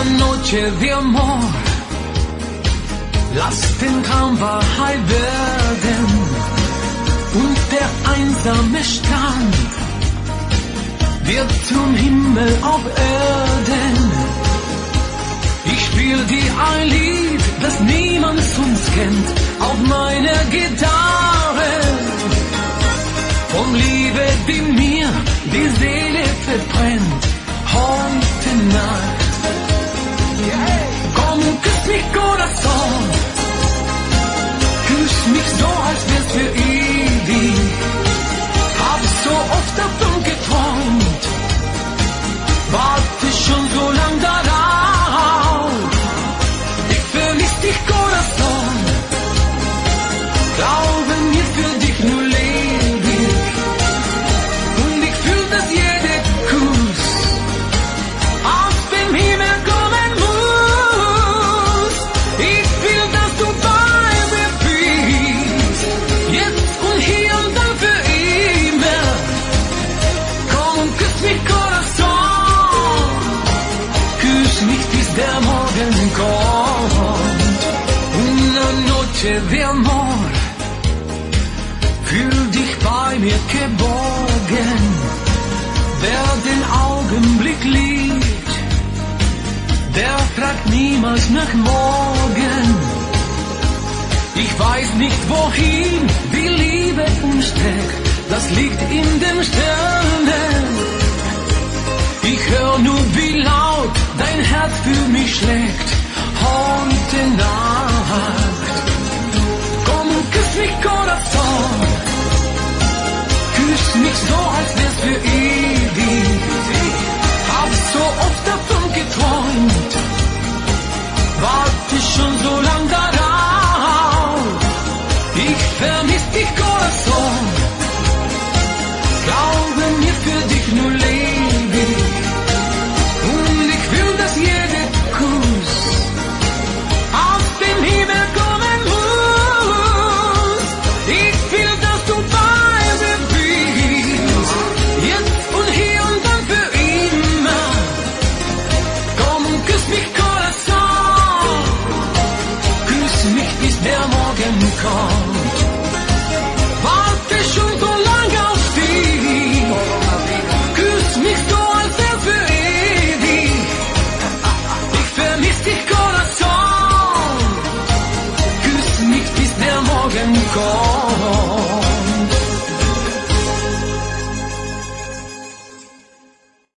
noche de amor, lass den Traum Wahrheit werden und der einsame Strand wird zum Himmel auf Erden. Ich spiel dir ein Lied, das niemand sonst kennt, auf meiner Gitarre. Von Liebe, die mir die Seele verbrennt, heute Nacht. Komm, küss mich, Corazon, küss mich so, als wär's für ewig. Hab so oft davon geträumt, warte schon so lang darauf. Ich vermiss dich, Corazon, glaube mir, für dich nur lebe ich. Und ich fühl, dass jeder Kuss aus dem Himmel kommen muss. Ich will, dass du bei mir bist, jetzt und hier und dann für immer. Komm, küss mich, Corazon, küss mich, bis der Morgen kommt. Una noche de amor, fühl dich bei mir geborgen. Wer den Augenblick liebt, der fragt niemals nach morgen. Ich weiß nicht, wohin die Liebe uns trägt, das liegt in den Sternen. Ich hör nur, wie laut dein Herz für mich schlägt, heute Nacht. Komm, küss mich, Corazon, küss mich so, als wär's für ewig. Hab so oft davon geträumt, warte schon so lang darauf. Ich vermiss dich, Corazon, glaube mir, für dich nur lebe ich. Und ich will, dass jeder Kuss aus dem Himmel kommen muss. Ich will, dass du bei mir bist, jetzt und hier und dann für immer. Komm, küss mich, Corazon, küss mich, bis der Morgen kommt. Warte schon so lang auf dich, küss mich so, als wär's für ewig. Ich vermiss dich, Corazon, küss mich, bis der Morgen kommt.